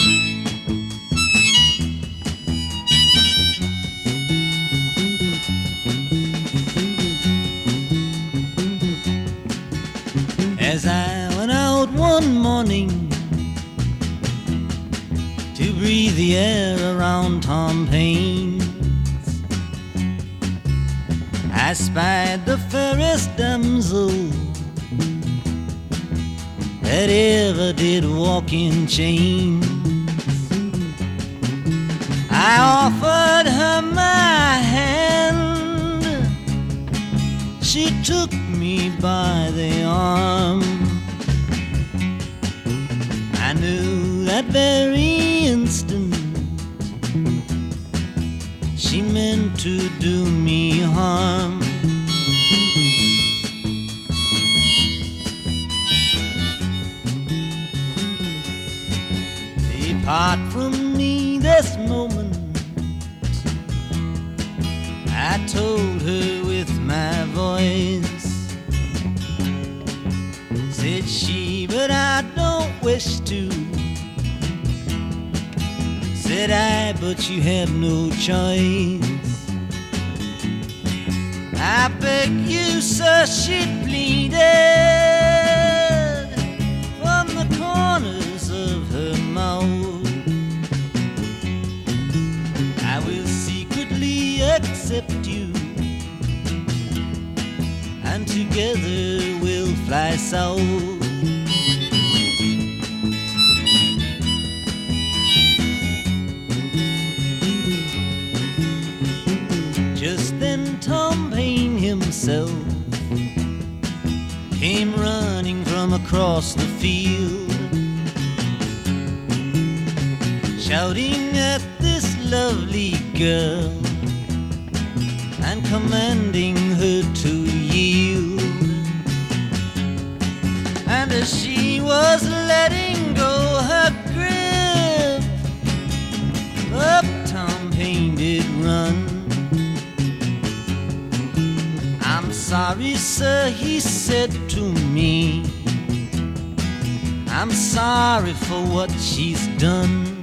As I went out one morning to breathe the air around Tom Paine's, I spied the fairest damsel that ever did walk in chains. I offered her my hand, she took me by the arm. I knew that very instant she meant to do me harm. Depart from me this moment, I told her with my voice. Said she, but I don't wish to. Said I, but you have no choice. I beg you, sir, she pleaded from the corners of her mouth. I will secretly accept you, and together we'll fly south. Just then Tom Paine himself came running from across the field, shouting at this lovely girl and commanding her to yield. And as she was letting go her grip, up Tom Paine did run. I'm sorry, sir, he said to me, I'm sorry for what she's done.